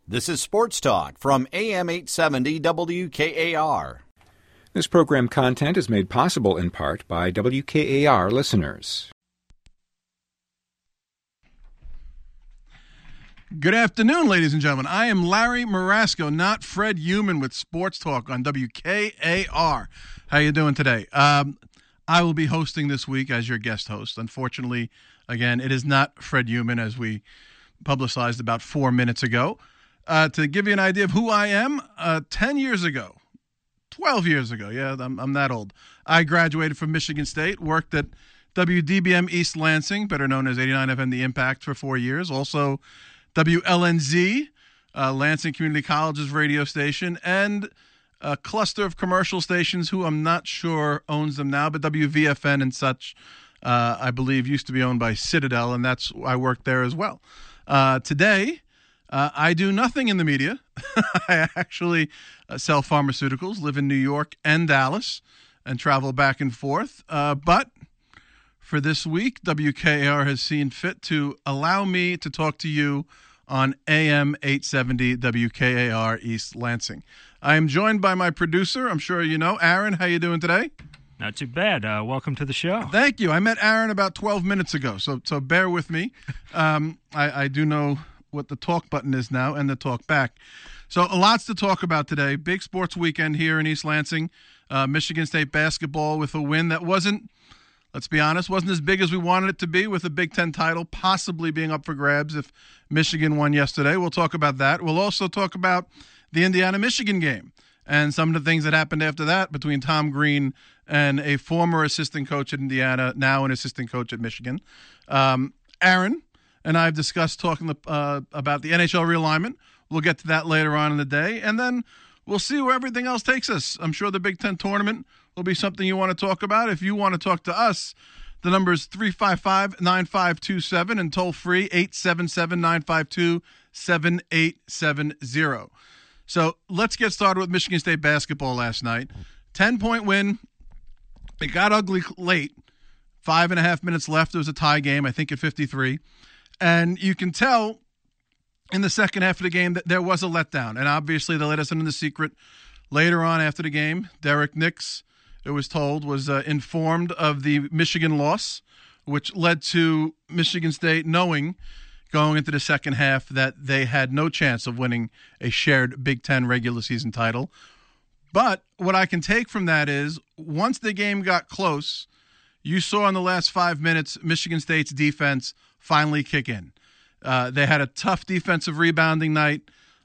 This is Sports Talk from AM 870 WKAR. This program content is made possible in part by WKAR listeners. Good afternoon, ladies and gentlemen. I am Larry Marasco, not Fred Human, with Sports Talk on WKAR. How you doing today? I will be hosting this week as your guest host. Unfortunately, again, it is not Fred Human, as we publicized about 4 minutes ago. To give you an idea of who I am, 10 years ago, 12 years ago, yeah, I'm that old, I graduated from Michigan State, worked at WDBM East Lansing, better known as 89 FM The Impact, for 4 years. Also, WLNZ, Lansing Community College's radio station, and a cluster of commercial stations who I'm not sure owns them now, but WVFN and such, I believe, used to be owned by Citadel, and I worked there as well. Today, I do nothing in the media. I actually sell pharmaceuticals, live in New York and Dallas, and travel back and forth. But for this week, WKAR has seen fit to allow me to talk to you on AM 870 WKAR East Lansing. I am joined by my producer, I'm sure you know, Aaron. How you doing today? Not too bad. Welcome to the show. Thank you. I met Aaron about 12 minutes ago, so bear with me. I do know what the talk button is now and the talk back. So lots to talk about today. Big sports weekend here in East Lansing. Michigan State basketball with a win that wasn't, let's be honest, wasn't as big as we wanted it to be, with a Big Ten title possibly being up for grabs if Michigan won yesterday. We'll talk about that. We'll also talk about the Indiana-Michigan game and some of the things that happened after that between Tom Green and a former assistant coach at Indiana, now an assistant coach at Michigan. Aaron and I have discussed talking about the NHL realignment. We'll get to that later on in the day. And then we'll see where everything else takes us. I'm sure the Big Ten tournament will be something you want to talk about. If you want to talk to us, the number is 355-9527 and toll free 877-952-7870. So let's get started with Michigan State basketball last night. 10-point win. It got ugly late. 5.5 minutes left. It was a tie game, I think, at 53. And you can tell in the second half of the game that there was a letdown. And obviously they let us in the secret later on after the game. Derek Nix, it was told, was informed of the Michigan loss, which led to Michigan State knowing going into the second half that they had no chance of winning a shared Big Ten regular season title. But what I can take from that is once the game got close, you saw in the last 5 minutes Michigan State's defense finally kick in. They had a tough defensive rebounding night,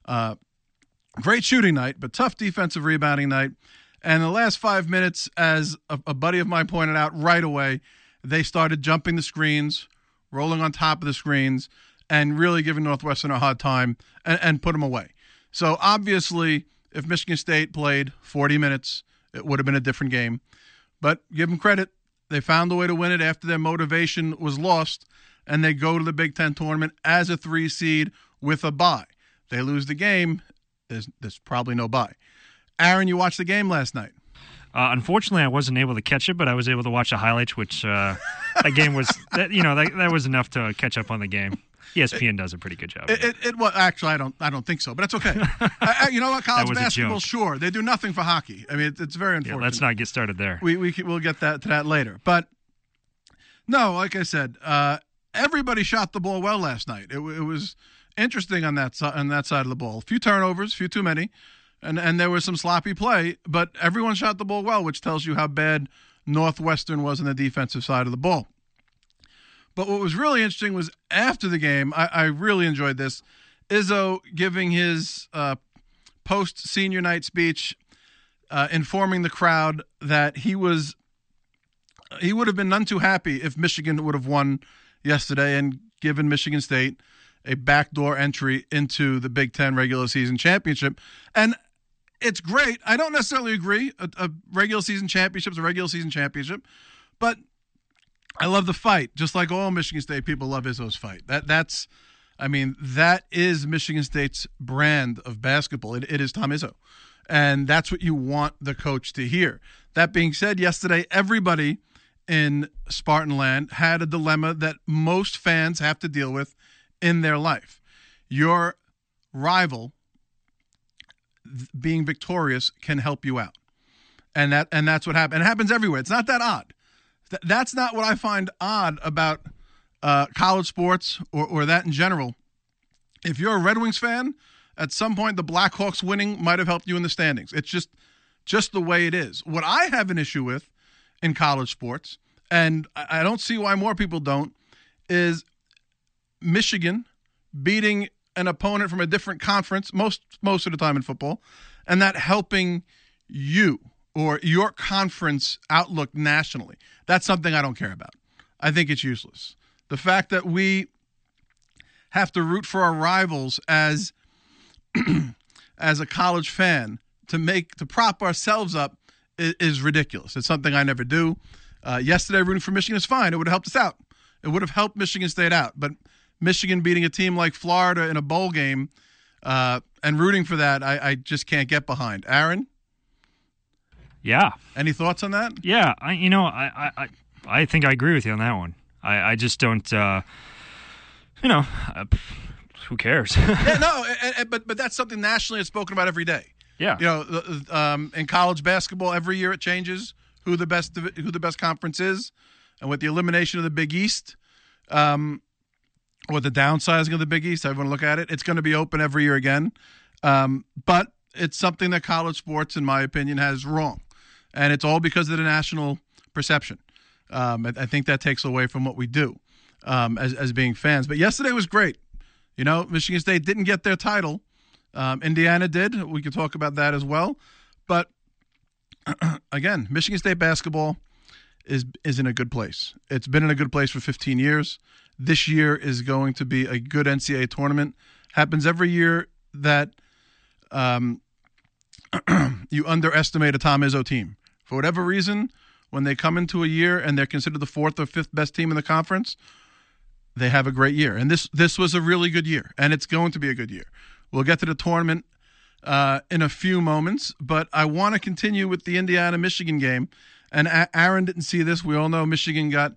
great shooting night, but tough defensive rebounding night. And the last 5 minutes, as a buddy of mine pointed out right away, they started jumping the screens, rolling on top of the screens, and really giving Northwestern a hard time and put them away. So obviously, if Michigan State played 40 minutes, it would have been a different game. But give them credit. They found a way to win it after their motivation was lost, and they go to the Big Ten tournament as a 3 seed with a bye. They lose the game, there's probably no bye. Aaron, you watched the game last night. Unfortunately, I wasn't able to catch it, but I was able to watch the highlights, which that game was, that was enough to catch up on the game. ESPN does a pretty good job. Well, actually, I don't think so, but that's okay. You know what? College basketball, sure, they do nothing for hockey. I mean, it's very unfortunate. Yeah, let's not get started there. We'll get to that later. But no, like I said, everybody shot the ball well last night. It was interesting on that side of the ball. A few turnovers, a few too many, and there was some sloppy play. But everyone shot the ball well, which tells you how bad Northwestern was on the defensive side of the ball. But what was really interesting was after the game, I really enjoyed this. Izzo giving his post-senior night speech, informing the crowd that he would have been none too happy if Michigan would have won yesterday and given Michigan State a backdoor entry into the Big Ten regular season championship. And it's great. I don't necessarily agree. A regular season championship is a regular season championship. But I love the fight, just like all Michigan State people love Izzo's fight. That is Michigan State's brand of basketball. It is Tom Izzo. And that's what you want the coach to hear. That being said, yesterday, everybody in Spartanland had a dilemma that most fans have to deal with in their life. You're rival being victorious can help you out. And that's what happened. And it happens everywhere. It's not that odd. That's not what I find odd about college sports or that in general. If you're a Red Wings fan, at some point the Blackhawks winning might have helped you in the standings. It's just the way it is. What I have an issue with in college sports, and I don't see why more people don't, is Michigan beating an opponent from a different conference most of the time in football, and that helping you or your conference outlook nationally. That's something I don't care about. I think it's useless. The fact that we have to root for our rivals as a college fan to prop ourselves up is ridiculous. It's something I never do. Yesterday, rooting for Michigan is fine. It would have helped us out. It would have helped Michigan State out. But Michigan beating a team like Florida in a bowl game and rooting for that, I just can't get behind. Aaron? Yeah. Any thoughts on that? Yeah. I think I agree with you on that one. I just don't, who cares? Yeah, no, but that's something nationally it's spoken about every day. Yeah. In college basketball, every year it changes who the best conference is, and with the elimination of the Big East, or the downsizing of the Big East, however you want to look at it, it's going to be open every year again. But it's something that college sports, in my opinion, has wrong, and it's all because of the national perception. I think that takes away from what we do as being fans. But yesterday was great. Michigan State didn't get their title. Indiana did. We could talk about that as well. But again, Michigan State basketball is in a good place. It's been in a good place for 15 years. This year is going to be a good NCAA tournament. Happens every year that you underestimate a Tom Izzo team. For whatever reason, when they come into a year and they're considered the fourth or fifth best team in the conference, they have a great year. And this was a really good year, and it's going to be a good year. We'll get to the tournament in a few moments, but I want to continue with the Indiana-Michigan game. And Aaron didn't see this. We all know Michigan got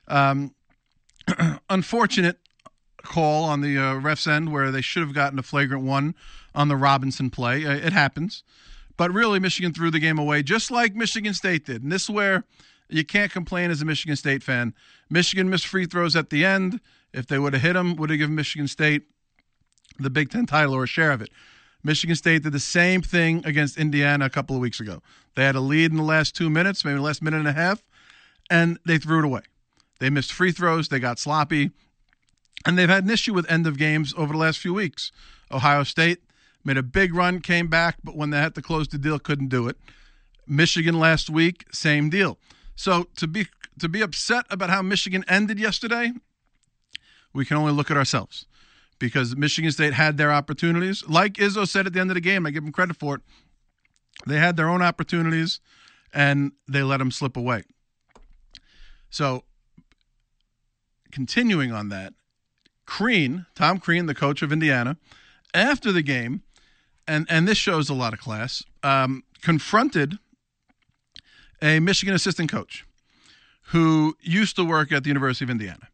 unfortunate call on the ref's end where they should have gotten a flagrant one on the Robinson play. It happens. But really, Michigan threw the game away just like Michigan State did. And this is where you can't complain as a Michigan State fan. Michigan missed free throws at the end. If they would have hit them, would have given Michigan State the Big Ten title or a share of it. Michigan State did the same thing against Indiana a couple of weeks ago. They had a lead in the last 2 minutes, maybe the last minute and a half, and they threw it away. They missed free throws. They got sloppy. And they've had an issue with end of games over the last few weeks. Ohio State made a big run, came back, but when they had to close the deal, couldn't do it. Michigan last week, same deal. So to be upset about how Michigan ended yesterday, we can only look at ourselves. Because Michigan State had their opportunities. Like Izzo said at the end of the game, I give him credit for it. They had their own opportunities, and they let them slip away. So, continuing on that, Tom Crean, the coach of Indiana, after the game, and this shows a lot of class, confronted a Michigan assistant coach who used to work at the University of Indiana.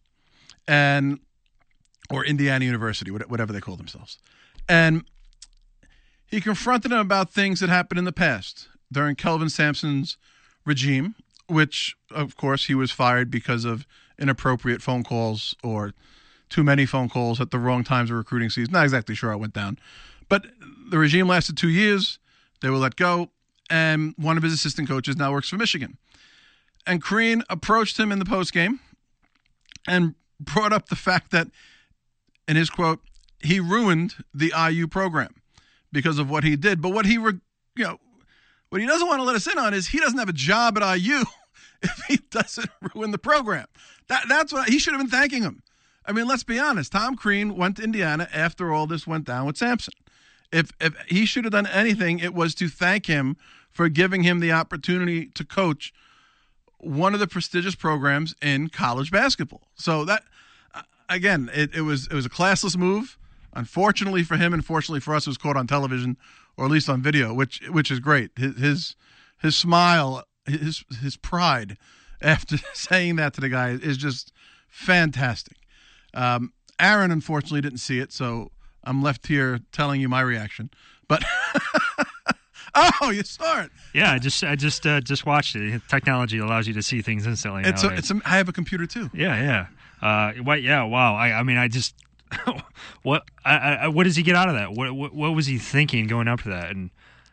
Or Indiana University, whatever they call themselves. And he confronted him about things that happened in the past during Kelvin Sampson's regime, which, of course, he was fired because of inappropriate phone calls or too many phone calls at the wrong times of recruiting season. Not exactly sure how it went down. But the regime lasted 2 years. They were let go. And one of his assistant coaches now works for Michigan. And Crean approached him in the postgame and brought up the fact that, in his quote, he ruined the IU program because of what he did. But what he doesn't want to let us in on is he doesn't have a job at IU if he doesn't ruin the program. That's what he should have been thanking him. I mean, let's be honest. Tom Crean went to Indiana after all this went down with Sampson. If he should have done anything, it was to thank him for giving him the opportunity to coach one of the prestigious programs in college basketball. So that. Again, it was a classless move. Unfortunately for him, and fortunately for us, it was caught on television or at least on video, which is great. His smile, his pride after saying that to the guy is just fantastic. Aaron unfortunately didn't see it, so I'm left here telling you my reaction. But oh, you saw it. Yeah, I just watched it. Technology allows you to see things instantly. I have a computer too. Yeah. Wow. I mean, I just what does he get out of that? What was he thinking going up to that? And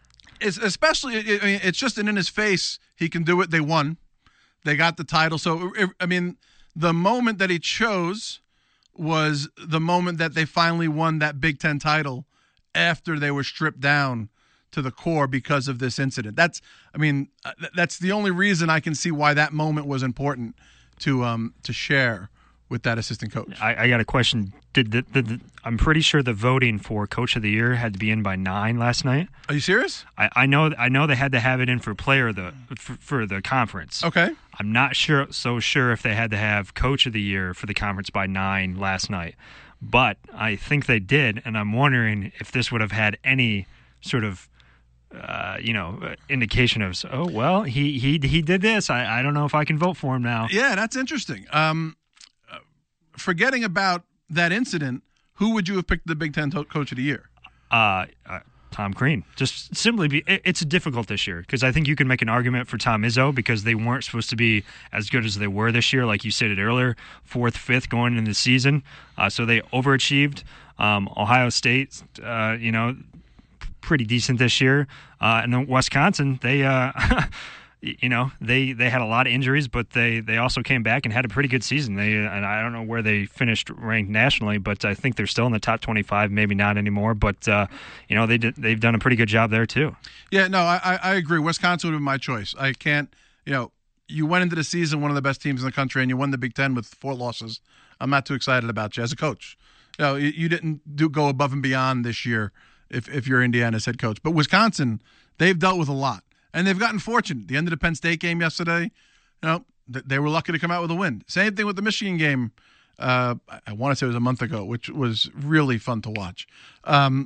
it's just in his face. He can do it. They won. They got the title. So I mean, the moment that he chose was the moment that they finally won that Big Ten title after they were stripped down to the core because of this incident. That's the only reason I can see why that moment was important to share with that assistant coach. I got a question. I'm pretty sure the voting for Coach of the Year had to be in by 9 last night. Are you serious? I know they had to have it in for for the conference. Okay. I'm not sure if they had to have Coach of the Year for the conference by 9 last night, but I think they did, and I'm wondering if this would have had any sort of indication of, oh well, he did this. I don't know if I can vote for him now. Yeah, that's interesting. Forgetting about that incident, who would you have picked the Big Ten Coach of the Year? Tom Crean. Just simply it's difficult this year because I think you can make an argument for Tom Izzo because they weren't supposed to be as good as they were this year, like you stated earlier, 4th, 5th going into the season. So they overachieved. Ohio State, pretty decent this year. And then Wisconsin, they they had a lot of injuries, but they also came back and had a pretty good season. And I don't know where they finished ranked nationally, but I think they're still in the top 25, maybe not anymore. But they've done a pretty good job there too. Yeah, no, I agree. Wisconsin would be my choice. I can't. You went into the season one of the best teams in the country, and you won the Big Ten with 4 losses. I'm not too excited about you as a coach. You didn't go above and beyond this year if you're Indiana's head coach. But Wisconsin, they've dealt with a lot. And they've gotten fortunate. The end of the Penn State game yesterday, they were lucky to come out with a win. Same thing with the Michigan game. I want to say it was a month ago, which was really fun to watch. So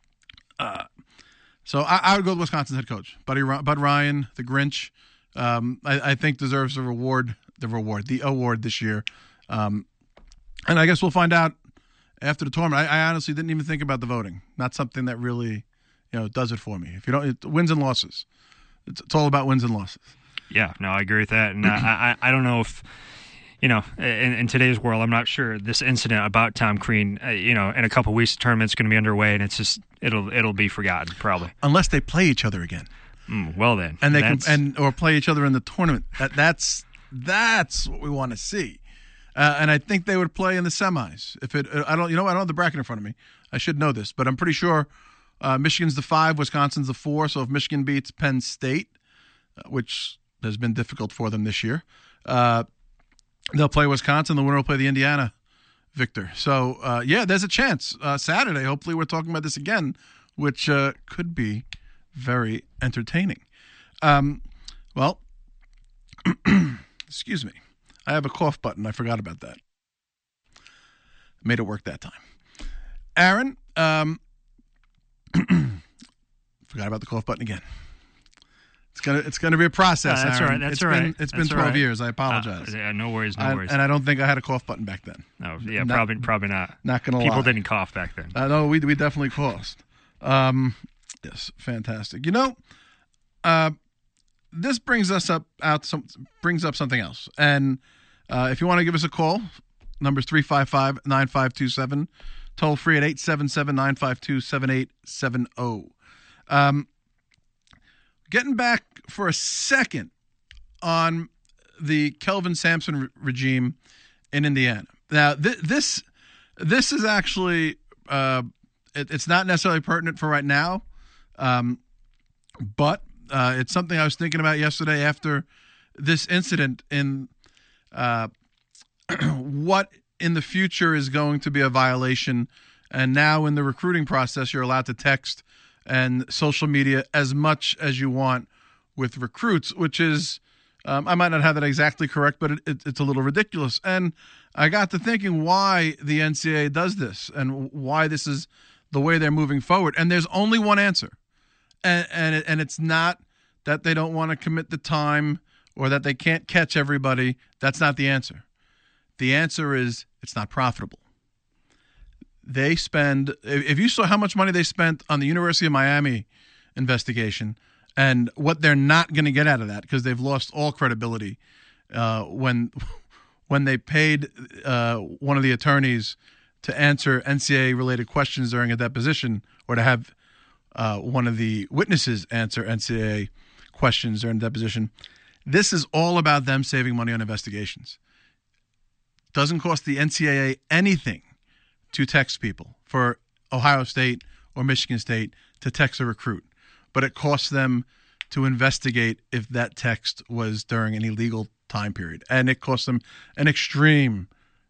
I would go with Wisconsin's head coach, Bud Ryan, the Grinch. I think deserves the award this year. And I guess we'll find out after the tournament. I honestly didn't even think about the voting. Not something that really, does it for me. If you don't, wins and losses. It's all about wins and losses. Yeah, no, I agree with that. And I don't know if, in today's world, I'm not sure this incident about Tom Crean, in a couple of weeks, the tournament's going to be underway, and it's just it'll be forgotten probably. Unless they play each other again. Well then, and they or play each other in the tournament. That's what we want to see. And I think they would play in the semis. I don't have the bracket in front of me. I should know this, but I'm pretty sure. Michigan's the 5, Wisconsin's the 4. So if Michigan beats Penn State, which has been difficult for them this year, they'll play Wisconsin. The winner will play the Indiana victor. So, there's a chance. Saturday, hopefully we're talking about this again, which could be very entertaining. Excuse me. I have a cough button. I forgot about that. Made it work that time. Aaron, forgot about the cough button again. It's gonna be a process. That's Aaron. That's all right. It's been 12 years. I apologize. Yeah, no worries. And I don't think I had a cough button back then. No, yeah, probably not. Not gonna lie. People didn't cough back then. No, we definitely coughed. Yes, fantastic. This brings us up something else. And if you want to give us a call, number's 355-9527. Toll free at 877-952-7870. Getting back for a second on the Kelvin Sampson regime in Indiana. Now, this is actually it's not necessarily pertinent for right now, but it's something I was thinking about yesterday after this incident in what in the future is going to be a violation. And now in the recruiting process, you're allowed to text and social media as much as you want with recruits, which is, I might not have that exactly correct, but it's a little ridiculous. And I got to thinking why the NCAA does this and why this is the way they're moving forward. And there's only one answer. And it's not that they don't want to commit the time or that they can't catch everybody. That's not the answer. The answer is it's not profitable. they spend, if you saw how much money they spent on the University of Miami investigation and what they're not going to get out of that because they've lost all credibility when they paid one of the attorneys to answer NCAA-related questions during a deposition or to have one of the witnesses answer NCAA questions during a deposition. This is all about them saving money on investigations. Doesn't cost the NCAA anything to text people for Ohio State or Michigan State to text a recruit, but it costs them to investigate if that text was during an illegal time period, and it costs them an extremely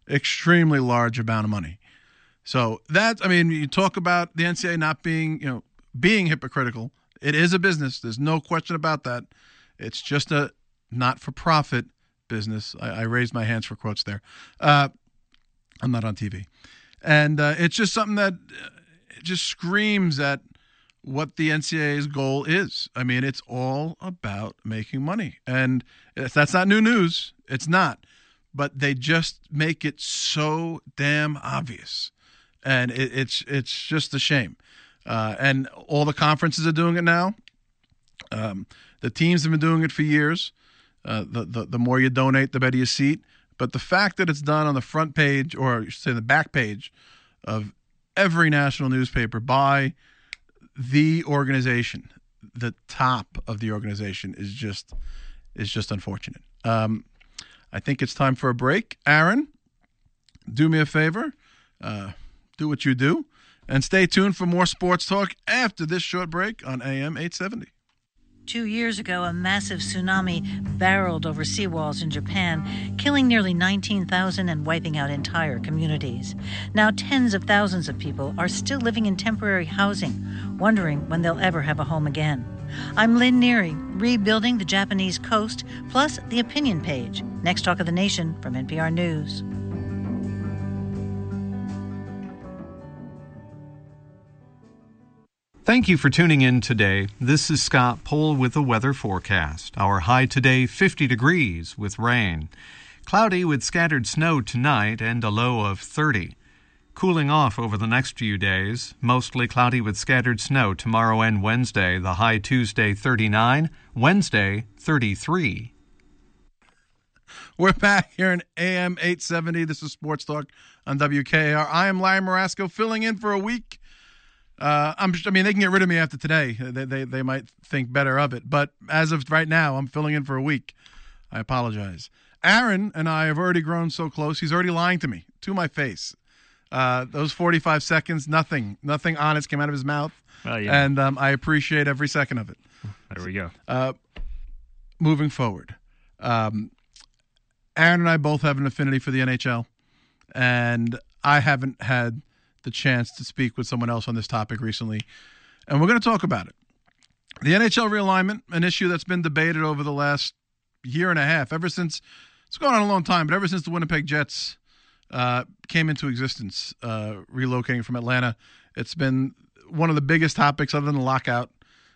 large amount of money. So that, I mean, you talk about the NCAA not being, being hypocritical. It is a business. There's no question about that. It's just a not-for-profit business. I raised my hands for quotes there. I'm not on TV. And it's just something that just screams at what the NCAA's goal is. I mean, it's all about making money. And if that's not new news, it's not. But they just make it so damn obvious. And it's just a shame. And all the conferences are doing it now. The teams have been doing it for years. The more you donate, the better your seat. But the fact that it's done on the front page, or you should say the back page, of every national newspaper by the organization, the top of the organization, is just unfortunate. I think it's time for a break. Aaron, do me a favor. Do what you do. And stay tuned for more sports talk after this short break on AM 870. 2 years ago, a massive tsunami barreled over seawalls in Japan, killing nearly 19,000 and wiping out entire communities. Now tens of thousands of people are still living in temporary housing, wondering when they'll ever have a home again. I'm Lynn Neary, rebuilding the Japanese coast, plus the opinion page. Next Talk of the Nation from NPR News. Thank you for tuning in today. This is Scott Pohl with the weather forecast. Our high today, 50 degrees with rain. Cloudy with scattered snow tonight and a low of 30. Cooling off over the next few days. Mostly cloudy with scattered snow tomorrow and Wednesday. The high Tuesday, 39. Wednesday, 33. We're back here in AM 870. This is Sports Talk on WKAR. I am Larry Marasco, filling in for a week. I mean, they can get rid of me after today. They might think better of it. But as of right now, I'm filling in for a week. I apologize. Aaron and I have already grown so close. He's already lying to me, to my face. Those 45 seconds, nothing honest came out of his mouth. Yeah. And I appreciate every second of it. There we go. Moving forward, Aaron and I both have an affinity for the NHL. And I haven't had the chance to speak with someone else on this topic recently, and we're going to talk about it. The NHL realignment, an issue that's been debated over the last year and a half, ever since, it's going on a long time, but ever since the Winnipeg Jets came into existence, relocating from Atlanta, it's been one of the biggest topics other than the lockout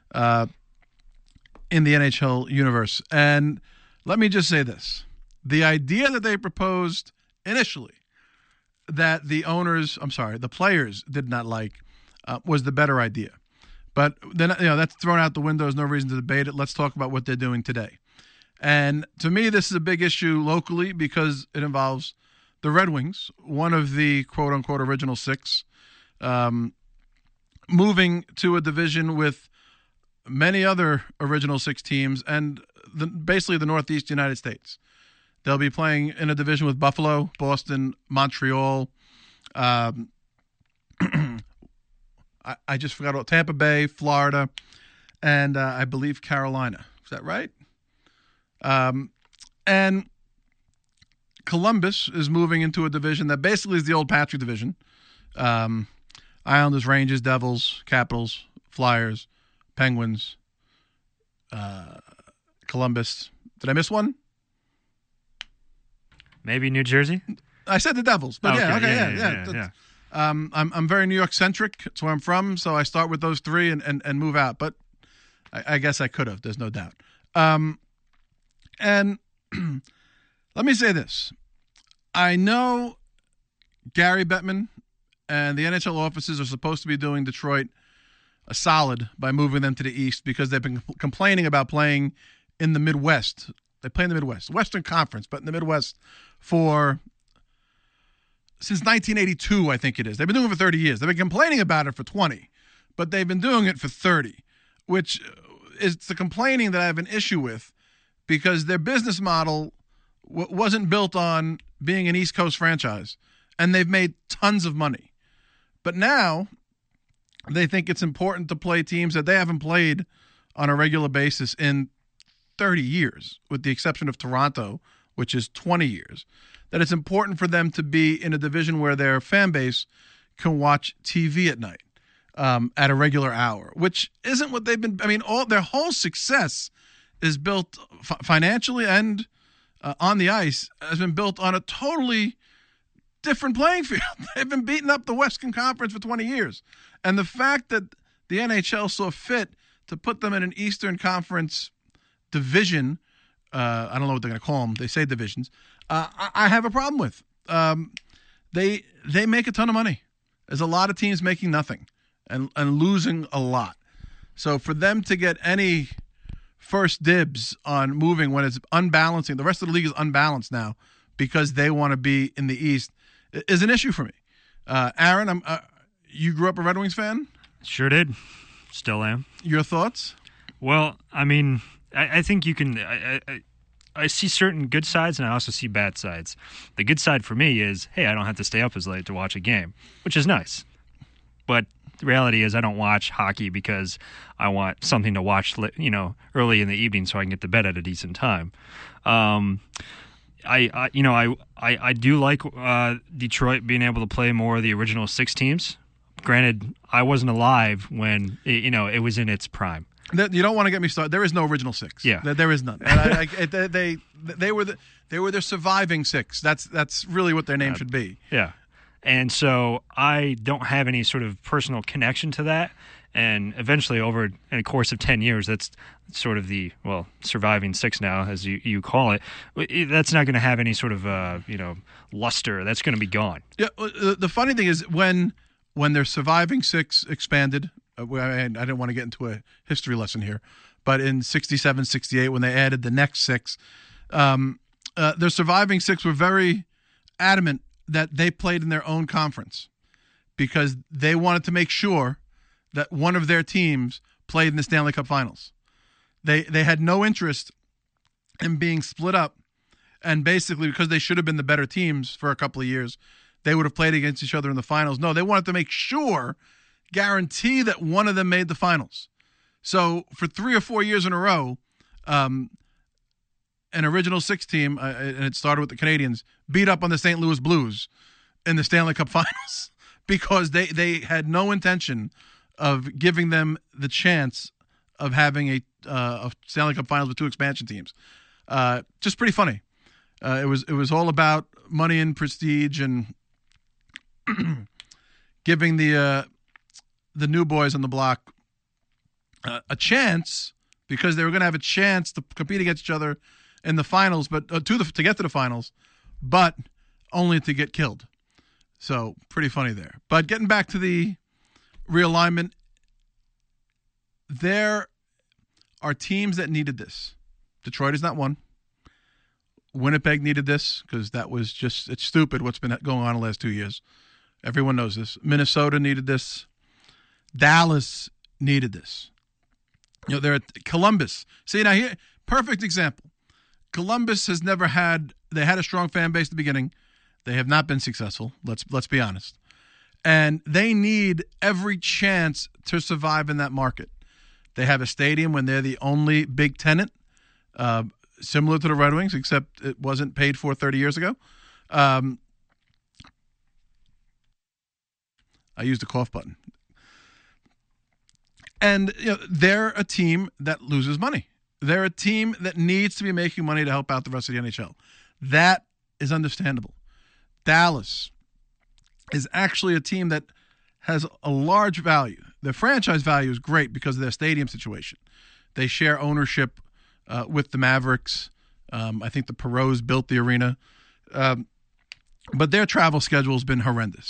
in the NHL universe. And let me just say this. The idea that they proposed initially that the players did not like, was the better idea. But then, that's thrown out the window. There's no reason to debate it. Let's talk about what they're doing today. And to me, this is a big issue locally because it involves the Red Wings, one of the quote-unquote original six, moving to a division with many other original six teams and basically the Northeast United States. They'll be playing in a division with Buffalo, Boston, Montreal. I just forgot about Tampa Bay, Florida, and I believe Carolina. Is that right? And Columbus is moving into a division that basically is the old Patrick division. Islanders, Rangers, Devils, Capitals, Flyers, Penguins, Columbus. Did I miss one? Maybe New Jersey? I said the Devils, but yeah. I'm very New York centric. It's where I'm from, so I start with those three and move out. But I guess I could have. There's no doubt. And let me say this: I know Gary Bettman and the NHL offices are supposed to be doing Detroit a solid by moving them to the East because they've been complaining about playing in the Midwest. They play in the Midwest, Western Conference, but in the Midwest since 1982, I think it is. They've been doing it for 30 years. They've been complaining about it for 20, but they've been doing it for 30, which is the complaining that I have an issue with because their business model wasn't built on being an East Coast franchise, and they've made tons of money. But now they think it's important to play teams that they haven't played on a regular basis in 30 years, with the exception of Toronto, which is 20 years, that it's important for them to be in a division where their fan base can watch TV at night at a regular hour, which isn't what they've been. I mean, their whole success is built financially and on the ice has been built on a totally different playing field. They've been beating up the Western Conference for 20 years. And the fact that the NHL saw fit to put them in an Eastern Conference division, I don't know what they're going to call them. They say divisions. I have a problem with. They make a ton of money. There's a lot of teams making nothing and losing a lot. So for them to get any first dibs on moving when it's unbalancing, the rest of the league is unbalanced now because they want to be in the East, is an issue for me. Aaron, you grew up a Red Wings fan? Sure did. Still am. Your thoughts? Well, I mean, I think you can. I see certain good sides, and I also see bad sides. The good side for me is, hey, I don't have to stay up as late to watch a game, which is nice. But the reality is, I don't watch hockey because I want something to watch, early in the evening so I can get to bed at a decent time. I do like Detroit being able to play more of the original 6 teams. Granted, I wasn't alive when it was in its prime. You don't want to get me started. There is no original 6. Yeah, there is none. And they were their surviving 6. That's really what their name should be. Yeah, and so I don't have any sort of personal connection to that. And eventually, over in a course of 10 years, that's sort of the surviving 6 now, as you call it. That's not going to have any sort of luster. That's going to be gone. Yeah. The funny thing is when their surviving 6 expanded. I didn't want to get into a history lesson here, but in 67, 68, when they added the next 6, their surviving 6 were very adamant that they played in their own conference because they wanted to make sure that one of their teams played in the Stanley Cup Finals. They had no interest in being split up, and basically because they should have been the better teams for a couple of years, they would have played against each other in the finals. No, they wanted to make sure, guarantee that one of them made the finals. So for 3 or 4 years in a row, an original 6 team, and it started with the Canadiens, beat up on the St. Louis Blues in the Stanley Cup Finals because they had no intention of giving them the chance of having a Stanley Cup Finals with 2 expansion teams. Just pretty funny. It was all about money and prestige and giving the new boys on the block a chance because they were going to have a chance to compete against each other in the finals, but to get to the finals, but only to get killed. So pretty funny there. But getting back to the realignment, there are teams that needed this. Detroit is not one. Winnipeg needed this because that was it's stupid what's been going on the last 2 years. Everyone knows this. Minnesota needed this. Dallas needed this. They're at Columbus. See, now here, perfect example. Columbus has never had, they had a strong fan base at the beginning. They have not been successful. Let's be honest. And they need every chance to survive in that market. They have a stadium when they're the only big tenant, similar to the Red Wings, except it wasn't paid for 30 years ago. I used the cough button. And they're a team that loses money. They're a team that needs to be making money to help out the rest of the NHL. That is understandable. Dallas is actually a team that has a large value. Their franchise value is great because of their stadium situation. They share ownership with the Mavericks. I think the Perreaults built the arena. But their travel schedule has been horrendous.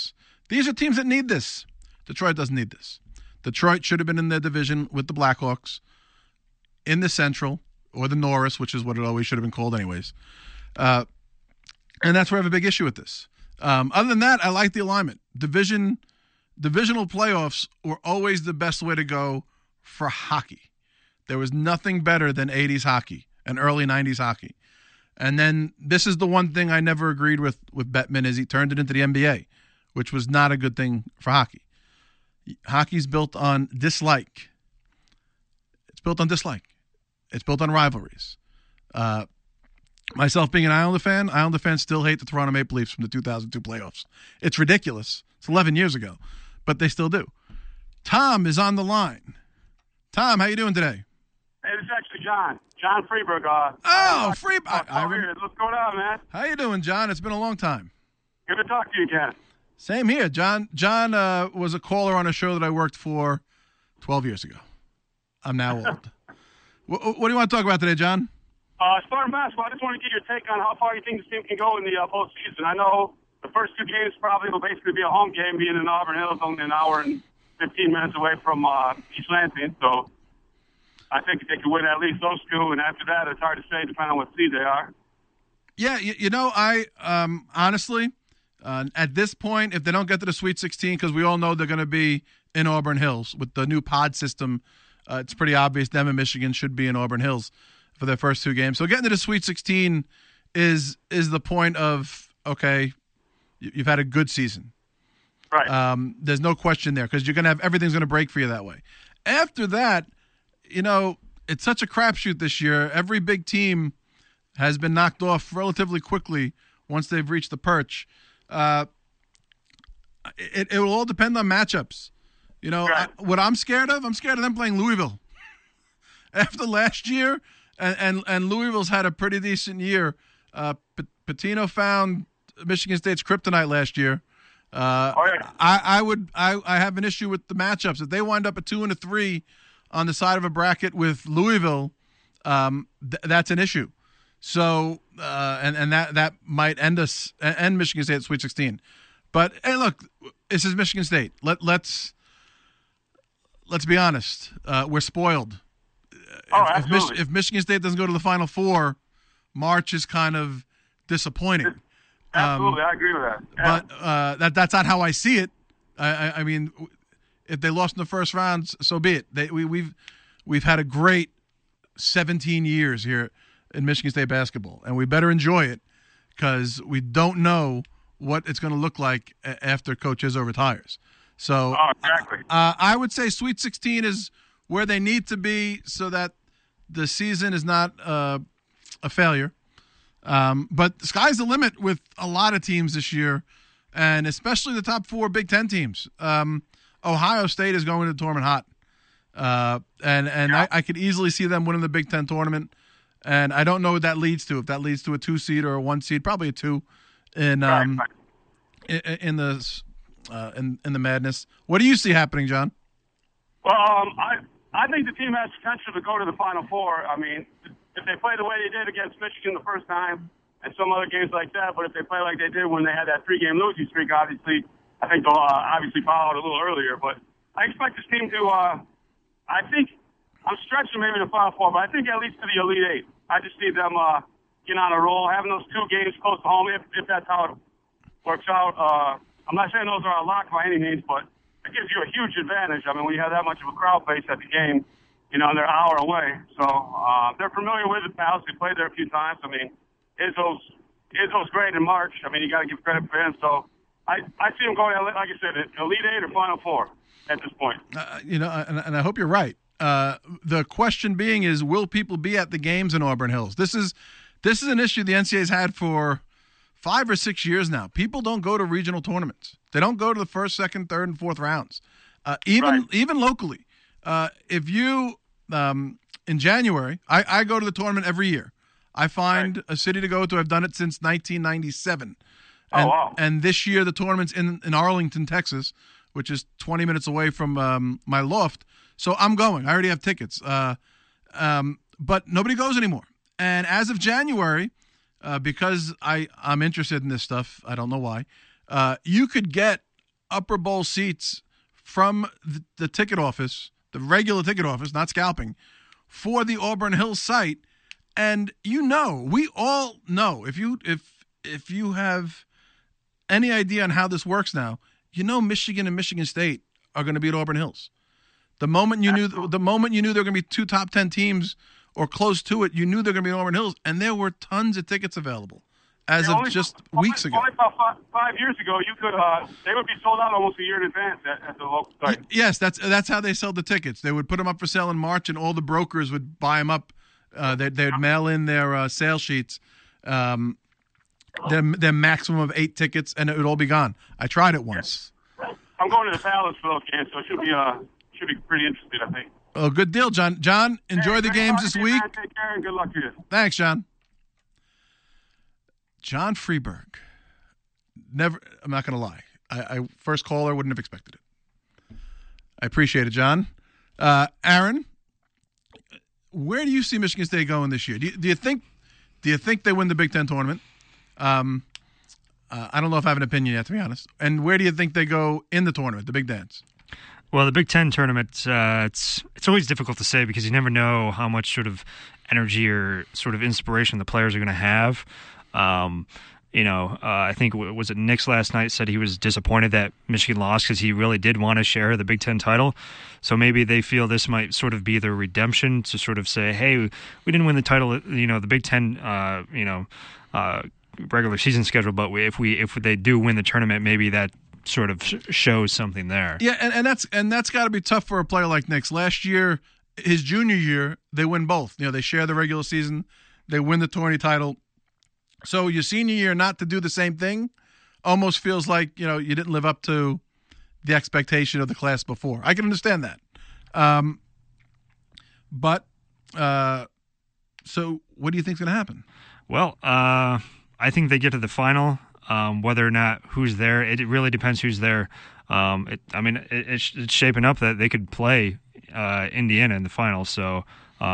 These are teams that need this. Detroit doesn't need this. Detroit should have been in their division with the Blackhawks in the Central, or the Norris, which is what it always should have been called anyways. And that's where I have a big issue with this. Other than that, I like the alignment. Divisional playoffs were always the best way to go for hockey. There was nothing better than 80s hockey and early 90s hockey. And then this is the one thing I never agreed with Bettman, is he turned it into the NBA, which was not a good thing for hockey. Hockey's built on dislike. It's built on dislike. It's built on rivalries. Myself being an Islander fans still hate the Toronto Maple Leafs from the 2002 playoffs. It's ridiculous. It's 11 years ago, but they still do. Tom is on the line. Tom, how you doing today? Hey, this is actually John Freeberg. Freeberg. What's going on, man? How you doing, John? It's been a long time. Good to talk to you again. Same here. John was a caller on a show that I worked for 12 years ago. I'm now old. What do you want to talk about today, John? Spartan basketball, I just want to get your take on how far you think this team can go in the postseason. I know the first two games probably will basically be a home game, being in Auburn Hills, only an hour and 15 minutes away from East Lansing. So I think they can win at least those two, and after that, it's hard to say depending on what seed they are. Yeah, I honestly, at this point, if they don't get to the Sweet 16, because we all know they're going to be in Auburn Hills with the new pod system, it's pretty obvious them and Michigan should be in Auburn Hills for their first two games. So getting to the Sweet 16 is the point of, okay, you've had a good season. Right. There's no question there, because you're going to have everything's going to break for you that way. After that, it's such a crapshoot this year. Every big team has been knocked off relatively quickly once they've reached the perch. It will all depend on matchups. Right. What I'm scared of them playing Louisville. After last year, and Louisville's had a pretty decent year. Pitino found Michigan State's kryptonite last year. I have an issue with the matchups. If they wind up a 2 and a 3 on the side of a bracket with Louisville, that's an issue. So and that might end Michigan State at Sweet 16. But hey, look, this is Michigan State. Let's be honest. We're spoiled. Absolutely. If Michigan State doesn't go to the Final Four, March is kind of disappointing. Absolutely, I agree with that. Yeah. But that's not how I see it. I mean, if they lost in the first round, so be it. We've had a great 17 years here in Michigan State basketball, and we better enjoy it, because we don't know what it's going to look like after Coach Izzo retires. So exactly. I would say Sweet 16 is where they need to be, so that the season is not a failure. But the sky's the limit with a lot of teams this year, and especially the top 4 Big Ten teams. Ohio State is going to the tournament hot. I could easily see them winning the Big Ten tournament, and I don't know what that leads to. If that leads to a 2 seed or a 1 seed, probably a 2 in the madness. What do you see happening, John? Well, I think the team has potential to go to the Final Four. I mean, if they play the way they did against Michigan the first time and some other games like that, but if they play like they did when they had that 3-game losing streak, obviously, I think they'll obviously follow it a little earlier. But I expect this team to, I think, I'm stretching maybe the Final Four, but I think at least to the Elite 8. I just see them getting on a roll, having those 2 games close to home, if that's how it works out. I'm not saying those are a lock by any means, but it gives you a huge advantage. I mean, when you have that much of a crowd base at the game, and they're an hour away. So they're familiar with the house. They played there a few times. I mean, Izzo's great in March. I mean, you got to give credit for him. So I see him going, like I said, Elite 8 or Final Four at this point. And I hope you're right. The question being is, will people be at the games in Auburn Hills? This is an issue the NCAA's had for 5 or 6 years now. People don't go to regional tournaments. They don't go to the first, second, third, and fourth rounds. Even locally. If you in January, I go to the tournament every year. I find a city to go to. I've done it since 1997. And this year the tournament's in Arlington, Texas, which is 20 minutes away from my loft. So I'm going. I already have tickets. But nobody goes anymore. And as of January, because I'm interested in this stuff, I don't know why, you could get upper bowl seats from the ticket office, the regular ticket office, not scalping, for the Auburn Hills site. And we all know, if you have any idea on how this works now, Michigan and Michigan State are going to be at Auburn Hills. The moment you knew there were going to be 2 top 10 teams or close to it, you knew they're going to be in Auburn Hills, and there were tons of tickets available as of just weeks ago. Only about 5 years ago, you could they would be sold out almost a year in advance at the local site. Yes, that's how they sold the tickets. They would put them up for sale in March, and all the brokers would buy them up. They'd mail in their sales sheets, their maximum of 8 tickets, and it would all be gone. I tried it once. I'm going to the Palace for those games, so it should be pretty interesting, I think. Oh, good deal, John. John, enjoy the games this week. Man, take care and good luck to you. Thanks, John. John Freeberg. I'm not going to lie. I first caller, wouldn't have expected it. I appreciate it, John. Aaron, where do you see Michigan State going this year? Do you think they win the Big Ten tournament? I don't know if I have an opinion yet, to be honest. And where do you think they go in the tournament, the Big Dance? Well, the Big Ten tournament, it's always difficult to say because you never know how much sort of energy or sort of inspiration the players are going to have. I think, was it Nix last night said he was disappointed that Michigan lost because he really did want to share the Big Ten title. So maybe they feel this might sort of be their redemption to sort of say, hey, we didn't win the title, the Big Ten, regular season schedule, but if they do win the tournament, maybe that sort of shows something there. Yeah, and that's got to be tough for a player like Nix. Last year, his junior year, they win both. They share the regular season, they win the tourney title. So your senior year not to do the same thing almost feels like, you didn't live up to the expectation of the class before. I can understand that. So what do you think's going to happen? Well, I think they get to the final. Whether or not who's there, it really depends who's there. It's shaping up that they could play Indiana in the final. So,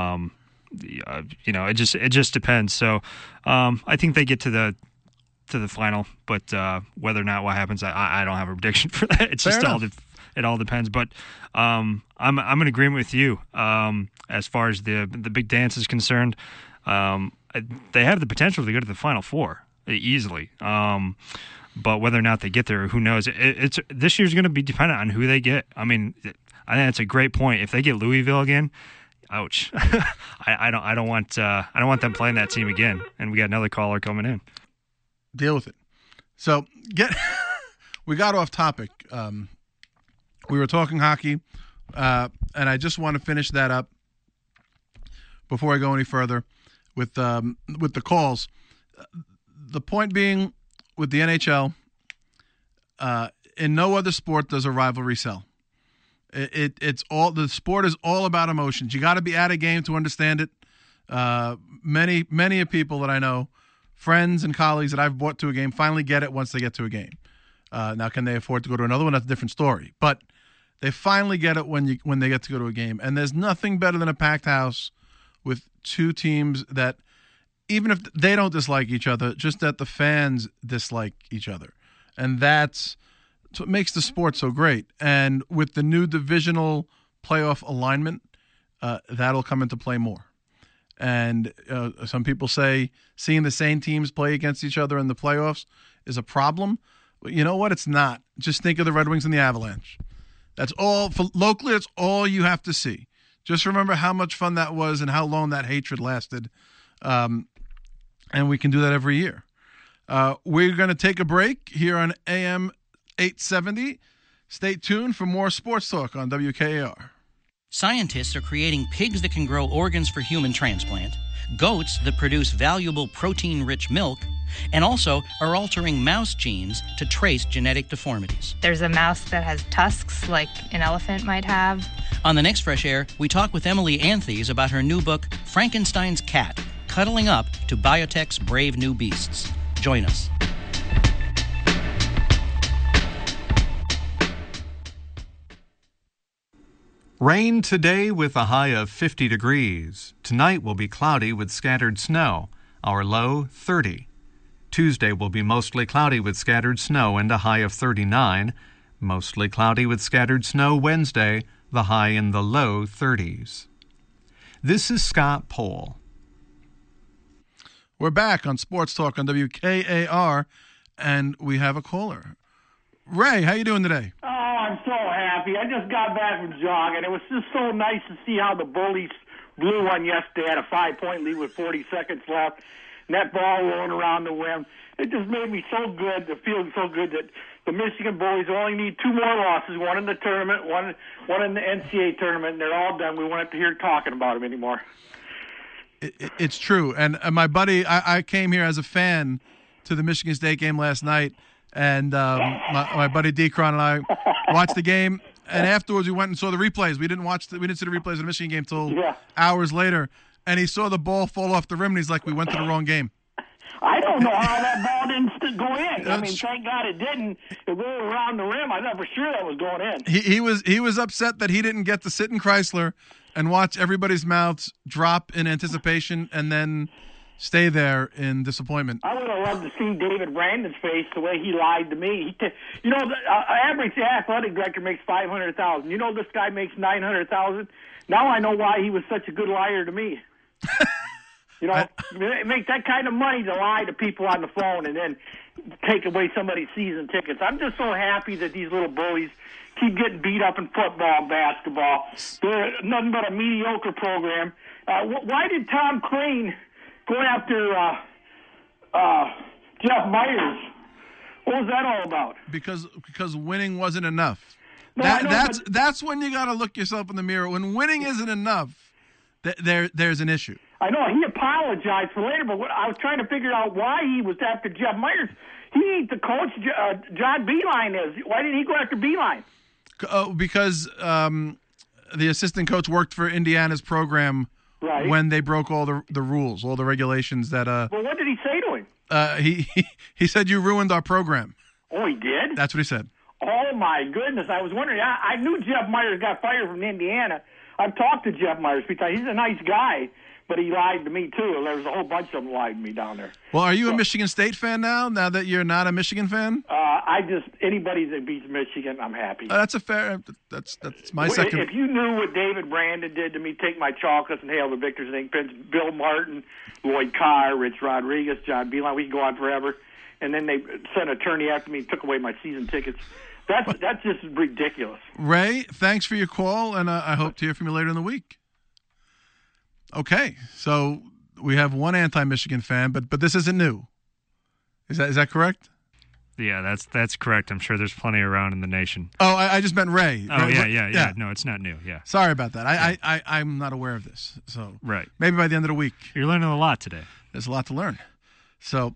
it just depends. So, I think they get to the final, but whether or not what happens, I don't have a prediction for that. It's just it all depends. But I'm in agreement with you as far as the Big Dance is concerned. They have the potential to go to the Final Four easily. But whether or not they get there, who knows? It's this year's going to be dependent on who they get. I think that's a great point. If they get Louisville again, ouch. I don't want them playing that team again. And we got another caller coming in. Deal with it. So we got off topic. We were talking hockey, and I just want to finish that up before I go any further with the calls. The point being, with the NHL, in no other sport does a rivalry sell. The sport is all about emotions. You got to be at a game to understand it. Many people that I know, friends and colleagues that I've brought to a game, finally get it once they get to a game. Now, can they afford to go to another one? That's a different story. But they finally get it when they get to go to a game. And there's nothing better than a packed house with two teams that, even if they don't dislike each other, just that the fans dislike each other. And that's what makes the sport so great. And with the new divisional playoff alignment, that'll come into play more. And some people say seeing the same teams play against each other in the playoffs is a problem. But you know what? It's not. Just think of the Red Wings and the Avalanche. That's all. Locally, it's all you have to see. Just remember how much fun that was and how long that hatred lasted. And we can do that every year. We're going to take a break here on AM 870. Stay tuned for more sports talk on WKAR. Scientists are creating pigs that can grow organs for human transplant, goats that produce valuable protein-rich milk, and also are altering mouse genes to trace genetic deformities. There's a mouse that has tusks like an elephant might have. On the next Fresh Air, we talk with Emily Anthes about her new book, Frankenstein's Cat, Cuddling Up to Biotech's Brave New Beasts. Join us. Rain today with a high of 50 degrees. Tonight will be cloudy with scattered snow. Our low, 30. Tuesday will be mostly cloudy with scattered snow and a high of 39. Mostly cloudy with scattered snow Wednesday, the high in the low 30s. This is Scott Pohl. We're back on Sports Talk on WKAR, and we have a caller. Ray, how you doing today? Oh, I'm so happy. I just got back from jogging. It was just so nice to see how the Bullies blew one yesterday at a 5-point lead with 40 seconds left, and that ball rolling around the rim. It just made me so good, to feel so good that the Michigan Bullies only need 2 more losses, one in the tournament, one in the NCAA tournament, and they're all done. We won't have to hear talking about them anymore. It's true. And my buddy, I came here as a fan to the Michigan State game last night, and my buddy Decron and I watched the game. And afterwards, we went and saw the replays. We didn't see the replays of the Michigan game till hours later. And he saw the ball fall off the rim, and he's like, "We went to the wrong game." I don't know how that ball didn't go in. I mean, thank God it didn't. It rolled around the rim. I thought for sure that was going in. He was upset that he didn't get to sit in Chrysler and watch everybody's mouths drop in anticipation and then stay there in disappointment. I would have loved to see David Brandon's face the way he lied to me. The average athletic director makes $500,000. You know, this guy makes $900,000. Now I know why he was such a good liar to me. You know, make that kind of money to lie to people on the phone and then take away somebody's season tickets. I'm just so happy that these little bullies keep getting beat up in football and basketball. They're nothing but a mediocre program. Why did Tom Crean go after Jeff Myers? What was that all about? Because winning wasn't enough. No, that's when you got to look yourself in the mirror. When winning isn't enough, there's an issue. I know he apologized for later, but I was trying to figure out why he was after Jeff Myers. He ain't the coach John Beilein is. Why didn't he go after Beilein? Because the assistant coach worked for Indiana's program when they broke all the rules, all the regulations that. Well, what did he say to him? He said you ruined our program. Oh, he did? That's what he said. Oh my goodness! I was wondering. I knew Jeff Myers got fired from Indiana. I've talked to Jeff Myers because he's a nice guy. But he lied to me, too. There was a whole bunch of them lied to me down there. Well, are you a Michigan State fan now that you're not a Michigan fan? Anybody that beats Michigan, I'm happy. That's my second. If you knew what David Brandon did to me, take my chocolates and hail the victors and ink pens, Bill Martin, Lloyd Carr, Rich Rodriguez, John Beilein, we could go on forever. And then they sent an attorney after me and took away my season tickets. That's just ridiculous. Ray, thanks for your call, and I hope to hear from you later in the week. Okay, so we have one anti-Michigan fan, but this isn't new. Is that correct? Yeah, that's correct. I'm sure there's plenty around in the nation. Oh, I just meant Ray. Oh, Ray, yeah. No, it's not new. Yeah. Sorry about that. I'm not aware of this. So right. Maybe by the end of the week. You're learning a lot today. There's a lot to learn. So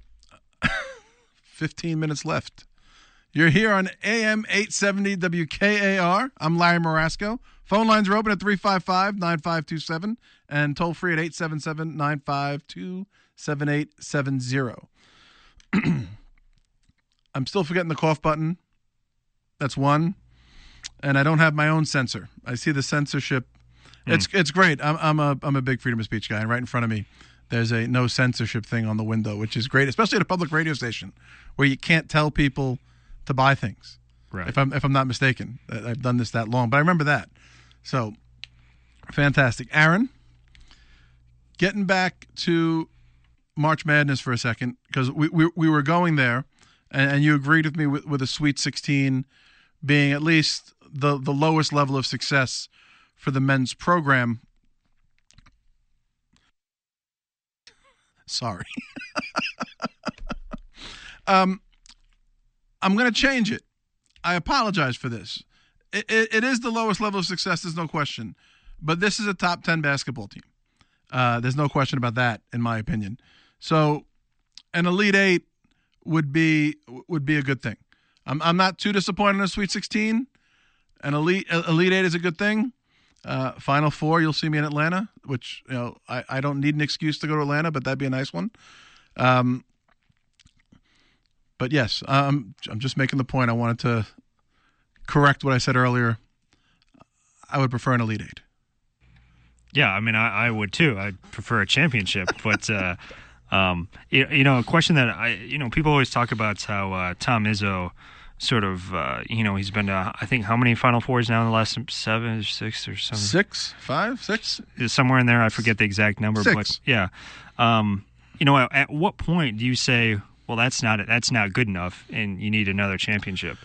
15 minutes left. You're here on AM 870 WKAR. I'm Larry Marasco. Phone lines are open at 355-9527 and toll free at 877-952-7870. I'm still forgetting the cough button. That's one. And I don't have my own censor. I see the censorship. It's great. I'm a big freedom of speech guy, and right in front of me there's a no censorship thing on the window, which is great, especially at a public radio station where you can't tell people to buy things. Right. If I'm not mistaken. I've done this that long, but I remember that. So fantastic. Aaron, getting back to March Madness for a second, because we were going there, and you agreed with me with a Sweet 16 being at least the lowest level of success for the men's program. Sorry. I'm going to change it. I apologize for this. It is the lowest level of success, there's no question. But this is a top 10 basketball team. There's no question about that, in my opinion. So an Elite Eight would be a good thing. I'm not too disappointed in a Sweet 16. An Elite Eight is a good thing. Final Four, you'll see me in Atlanta, which I don't need an excuse to go to Atlanta, but that'd be a nice one. But yes, I'm just making the point. I wanted to correct what I said earlier. I would prefer an Elite Eight. Yeah, I mean, I would too. I'd prefer a championship, but a question that people always talk about is how Tom Izzo sort of, he's been to, I think, how many Final Fours now in the last 7 or 6 or something? 6, 5, 6? Somewhere in there. I forget the exact number. 6. But yeah. At what point do you say, well, that's not good enough and you need another championship?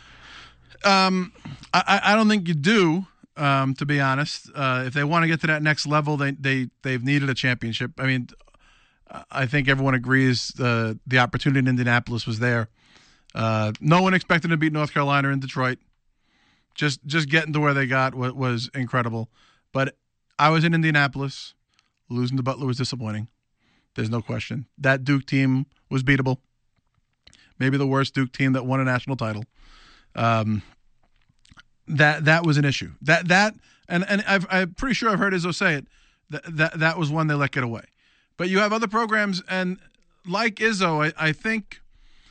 I don't think you do, to be honest. If they want to get to that next level, they've needed a championship. I mean, I think everyone agrees the opportunity in Indianapolis was there. No one expected to beat North Carolina in Detroit. Just getting to where they got was incredible. But I was in Indianapolis. Losing to Butler was disappointing. There's no question. That Duke team was beatable. Maybe the worst Duke team that won a national title. That was an issue. And I'm pretty sure I've heard Izzo say it. That was one they let get away. But you have other programs, and like Izzo, I think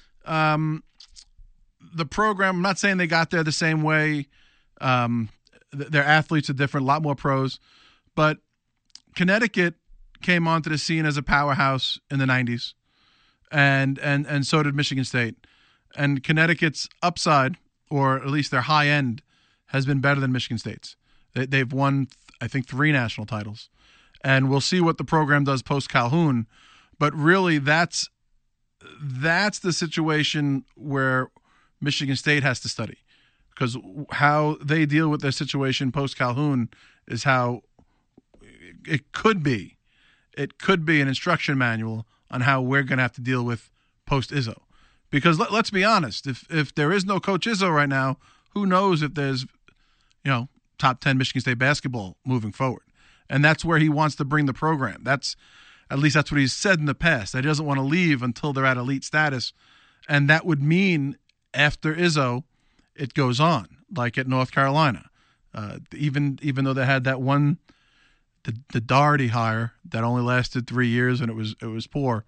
the program, I'm not saying they got there the same way. Their athletes are different, a lot more pros. But Connecticut came onto the scene as a powerhouse in the 90s, and so did Michigan State. And Connecticut's upside, or at least their high end, has been better than Michigan State's. They've won, I think, 3 national titles. And we'll see what the program does post-Calhoun. But really, that's the situation where Michigan State has to study. Because how they deal with their situation post-Calhoun is how it could be. It could be an instruction manual on how we're going to have to deal with post-Izzo. Because let's be honest, if there is no Coach Izzo right now, who knows if there's, top 10 Michigan State basketball moving forward. And that's where he wants to bring the program. At least that's what he's said in the past, that he doesn't want to leave until they're at elite status. And that would mean after Izzo, it goes on, like at North Carolina. Even though they had that one, the Doherty hire that only lasted 3 years and it was poor.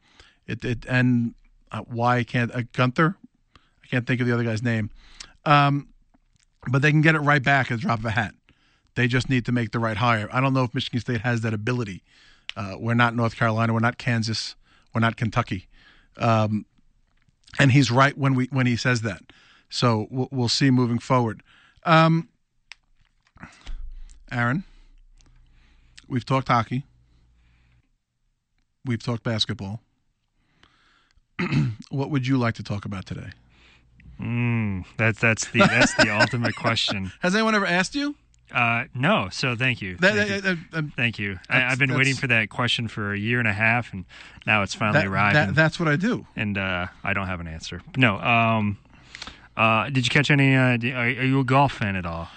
Why can't Gunther? I can't think of the other guy's name. But they can get it right back at the drop of a hat. They just need to make the right hire. I don't know if Michigan State has that ability. We're not North Carolina. We're not Kansas. We're not Kentucky. And he's right when he says that. So we'll see moving forward. Aaron, we've talked hockey. We've talked basketball. What would you like to talk about today? That's the ultimate question. Has anyone ever asked you? No, so thank you. Thank you. I've been waiting for that question for a year and a half, and now it's finally arrived. That's what I do. And I don't have an answer. No. Did you catch any? Are you a golf fan at all?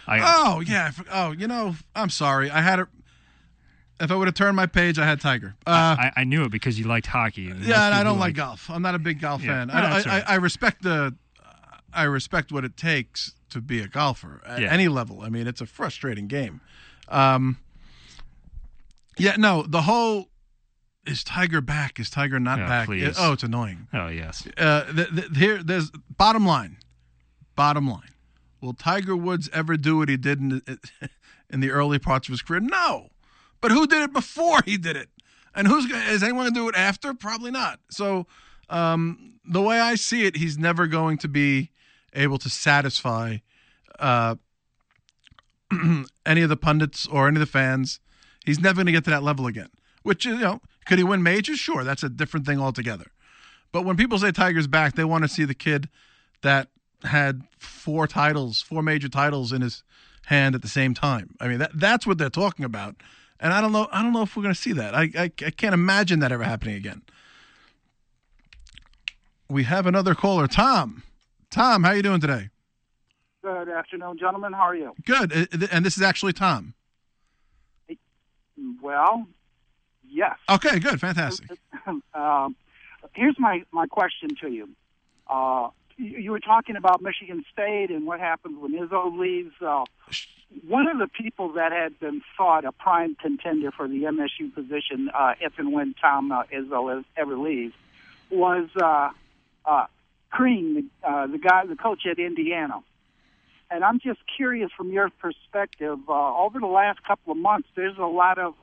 I'm sorry. I had it. If I would have turned my page, I had Tiger. I knew it because you liked hockey. And I don't like golf. I'm not a big golf fan. I respect what it takes to be a golfer at any level. I mean, it's a frustrating game. The whole is Tiger back? Is Tiger not back? Please. It's annoying. Oh, yes. There's bottom line. Will Tiger Woods ever do what he did in the early parts of his career? No. But who did it before he did it? And is anyone going to do it after? Probably not. So the way I see it, he's never going to be able to satisfy any of the pundits or any of the fans. He's never going to get to that level again. Which, could he win majors? Sure, that's a different thing altogether. But when people say Tiger's back, they want to see the kid that had 4 major titles in his hand at the same time. I mean, that's what they're talking about. And I don't know if we're going to see that. I can't imagine that ever happening again. We have another caller, Tom. Tom, how are you doing today? Good afternoon, gentlemen. How are you? Good. And this is actually Tom. Well, yes. Okay, good. Fantastic. Here's my question to you. You were talking about Michigan State and what happens when Izzo leaves. One of the people that had been thought a prime contender for the MSU position, if and when Tom Izzo ever leaves, was Crean, the coach at Indiana. And I'm just curious from your perspective, over the last couple of months, there's a lot of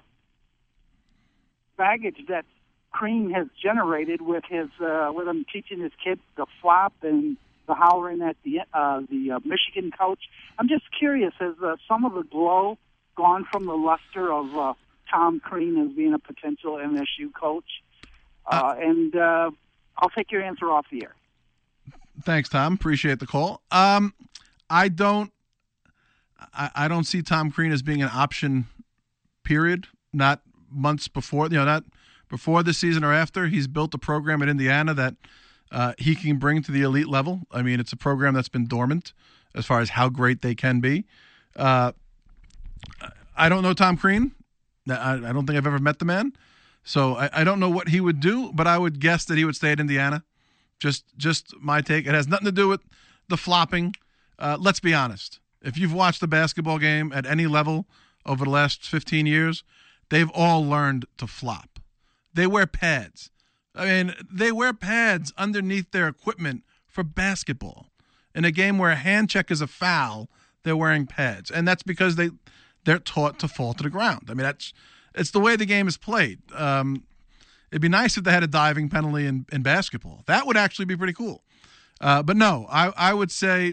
baggage that Crean has generated with him teaching his kids to flop and the hollering at the Michigan coach. I'm just curious, has some of the glow gone from the luster of Tom Crean as being a potential MSU coach? And I'll take your answer off the air. Thanks, Tom. Appreciate the call. I don't see Tom Crean as being an option, period. Not months before, not before the season or after. He's built a program at Indiana that he can bring to the elite level. I mean, it's a program that's been dormant as far as how great they can be. I don't know Tom Crean. I don't think I've ever met the man. So I don't know what he would do, but I would guess that he would stay at Indiana. Just my take. It has nothing to do with the flopping. Let's be honest. If you've watched a basketball game at any level over the last 15 years, they've all learned to flop. They wear pads. I mean, they wear pads underneath their equipment for basketball. In a game where a hand check is a foul, they're wearing pads. And that's because they're taught to fall to the ground. I mean, it's the way the game is played. It'd be nice if they had a diving penalty in basketball. That would actually be pretty cool. But no, I would say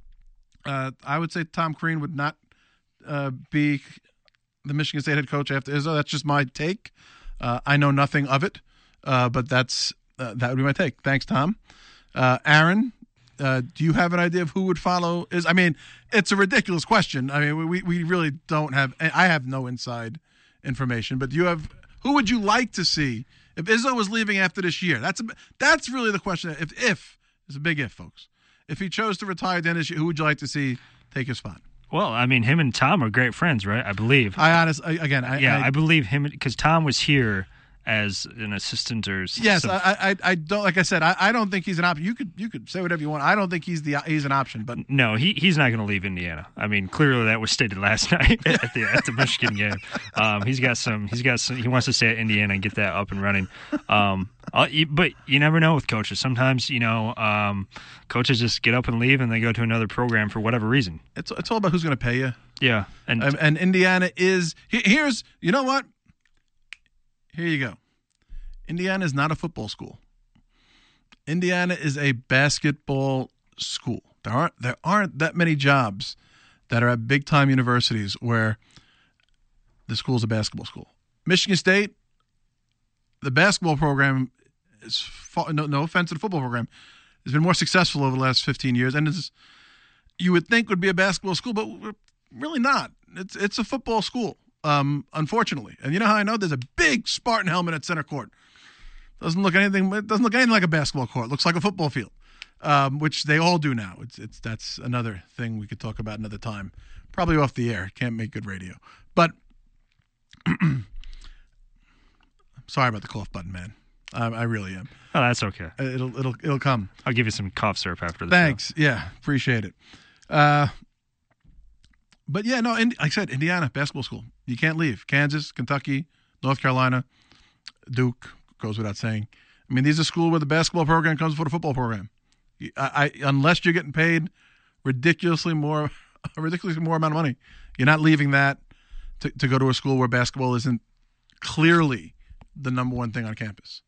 Tom Crean would not be the Michigan State head coach after Izzo. That's just my take. I know nothing of it, but that would be my take. Thanks, Tom. Aaron, do you have an idea of who would follow? I mean, it's a ridiculous question. I mean, we really don't have. I have no inside information, but do you have? Who would you like to see if Izzo was leaving after this year? That's really the question. If it's a big if, folks. If he chose to retire at the end of this year, who would you like to see take his spot? Well, I mean, him and Tom are great friends, right? I believe. I believe him because Tom was here as an assistant or yes. I don't, like I said, I don't think he's an option. You could say whatever you want. I don't think he's an option, but no, he's not going to leave Indiana. I mean, clearly that was stated last night at the Michigan game. He wants to stay at Indiana and get that up and running. But you never know with coaches. Sometimes coaches just get up and leave and they go to another program for whatever reason. It's all about who's going to pay you. Yeah, and Indiana is here's you know what. Here you go. Indiana is not a football school. Indiana is a basketball school. There aren't that many jobs that are at big-time universities where the school's a basketball school. Michigan State, the basketball program is no offense to the football program, has been more successful over the last 15 years, and you would think would be a basketball school, but we're really not. It's a football school. Unfortunately, and you know how I know? There's a big Spartan helmet at center court. It doesn't look anything like a basketball court. It looks like a football field, which they all do now. That's another thing we could talk about another time. Probably off the air. Can't make good radio. But sorry about the cough button, man. I really am. Oh, that's okay. It'll come. I'll give you some cough syrup after this. Thanks. Show. Yeah, appreciate it. But yeah, no. Like I said, Indiana basketball school. You can't leave. Kansas, Kentucky, North Carolina, Duke goes without saying. I mean, these are schools where the basketball program comes before the football program. Unless you're getting paid ridiculously more amount of money, you're not leaving that to go to a school where basketball isn't clearly the number one thing on campus.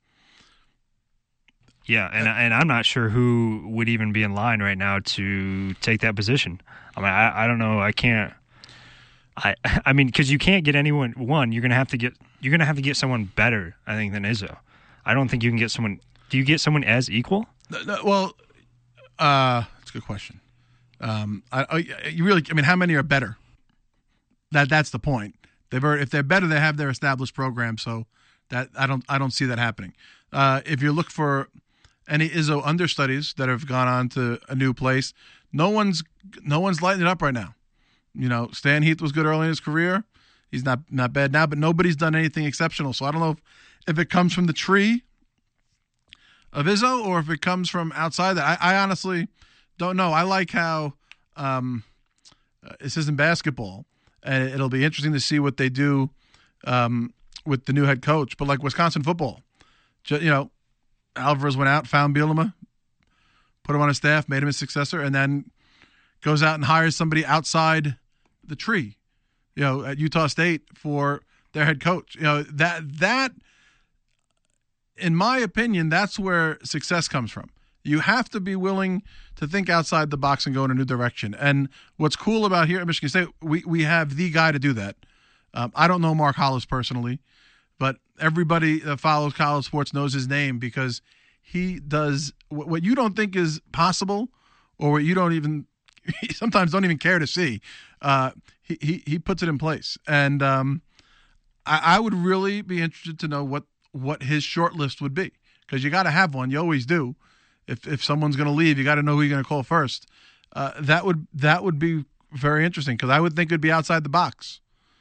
Yeah, and I'm not sure who would even be in line right now to take that position. I mean, I don't know. I can't. I mean, because you can't get anyone. One, you're gonna have to get someone better, I think, than Izzo. I don't think you can get someone. Do you get someone as equal? Well, that's a good question. You really? I mean, how many are better? That's the point. If they're better, they have their established program. So that I don't see that happening. If you look for any Izzo understudies that have gone on to a new place, no one's lighting it up right now. You know, Stan Heath was good early in his career. He's not bad now, but nobody's done anything exceptional. So I don't know if it comes from the tree of Izzo or if it comes from outside that. I honestly don't know. I like how this isn't basketball, and it'll be interesting to see what they do with the new head coach. But like Wisconsin football, Alvarez went out, found Bielema, put him on his staff, made him his successor, and then goes out and hires somebody outside the tree, at Utah State for their head coach. That in my opinion, that's where success comes from. You have to be willing to think outside the box and go in a new direction. And what's cool about here at Michigan State, we have the guy to do that. I don't know Mark Hollis personally, but everybody that follows college sports knows his name because he does what you don't think is possible or what you don't even sometimes don't even care to see. He puts it in place. And I would really be interested to know what his short list would be because you got to have one. You always do. If someone's going to leave, you got to know who you're going to call first. That would be very interesting because I would think it would be outside the box.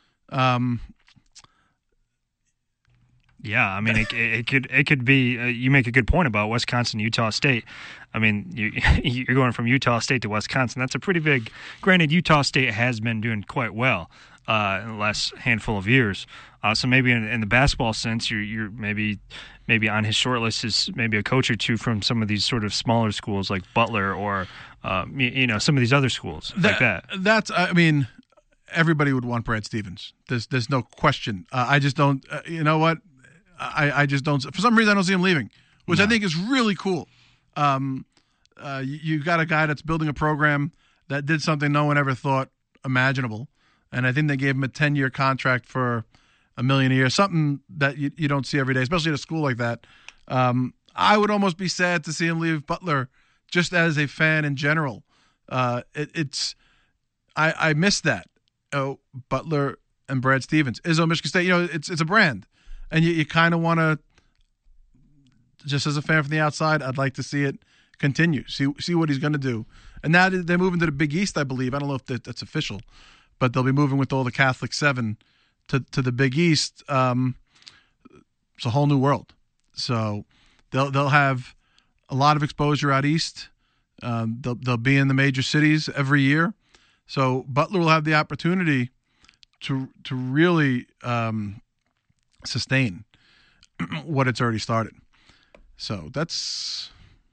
Yeah, I mean, it could be. You make a good point about Wisconsin, Utah State. I mean, you're going from Utah State to Wisconsin. That's a pretty big. Granted, Utah State has been doing quite well in the last handful of years. So maybe in the basketball sense, you're maybe on his short list is maybe a coach or two from some of these sort of smaller schools like Butler or some of these other schools like that. That's I mean, everybody would want Brad Stevens. There's no question. I just don't. You know what? I just don't. For some reason, I don't see him leaving, which I think is really cool. You got a guy that's building a program that did something no one ever thought imaginable, and I think they gave him a 10-year contract for $1 million a year, something that you don't see every day, especially at a school like that. I would almost be sad to see him leave Butler, just as a fan in general. I miss that. Oh, Butler and Brad Stevens, Izzo, Michigan State. It's a brand. And you kind of want to, just as a fan from the outside, I'd like to see it continue, see what he's going to do. And now they're moving to the Big East, I believe. I don't know if that's official, but they'll be moving with all the Catholic 7 to the Big East. It's a whole new world. So they'll have a lot of exposure out east. They'll be in the major cities every year. So Butler will have the opportunity to really sustain what it's already started. So that's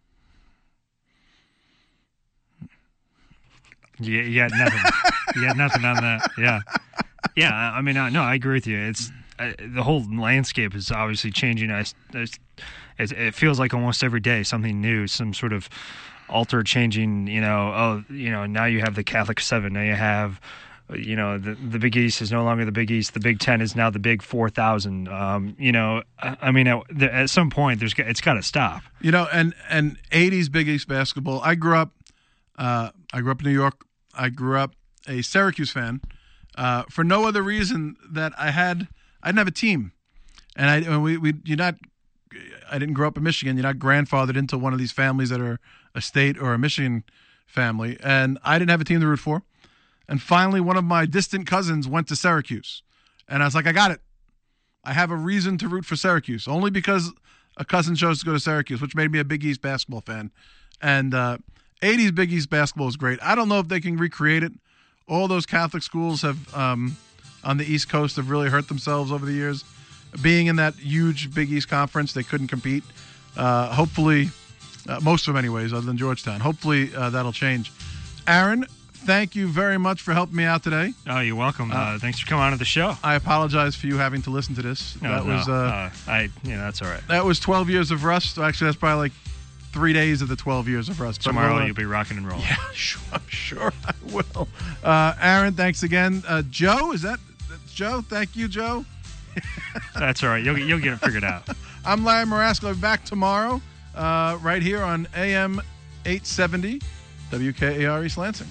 you got nothing. You got nothing on that. Yeah. I mean, no, I agree with you. It's the whole landscape is obviously changing. It feels like almost every day something new, some sort of alter changing. Now you have the Catholic 7. Now you have. The Big East is no longer the Big East. The Big Ten is now the Big 4,000. I mean, at some point, it's got to stop. And 80s Big East basketball. I grew up in New York. I grew up a Syracuse fan for no other reason that I didn't have a team, and I didn't grow up in Michigan. You're not grandfathered into one of these families that are a state or a Michigan family, and I didn't have a team to root for. And finally, one of my distant cousins went to Syracuse. And I was like, I got it. I have a reason to root for Syracuse, only because a cousin chose to go to Syracuse, which made me a Big East basketball fan. And 80s Big East basketball is great. I don't know if they can recreate it. All those Catholic schools have on the East Coast have really hurt themselves over the years. Being in that huge Big East conference, they couldn't compete. Hopefully, most of them anyways, other than Georgetown. Hopefully that'll change. Aaron, thank you very much for helping me out today. Oh, you're welcome. Thanks for coming on to the show. I apologize for you having to listen to this. That's all right. That was 12 years of Rust. Actually, that's probably like 3 days of the 12 years of Rust. Tomorrow you'll be rocking and rolling. Yeah, sure I will. Aaron, thanks again. Joe, that's Joe? Thank you, Joe. That's all right. You'll get it figured out. I'm Larry Marasco. I'll be back tomorrow right here on AM 870 WKAR East Lansing.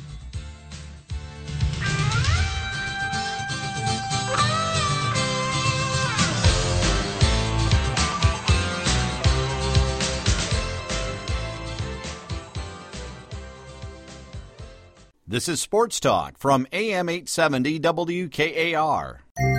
This is Sports Talk from AM 870 WKAR.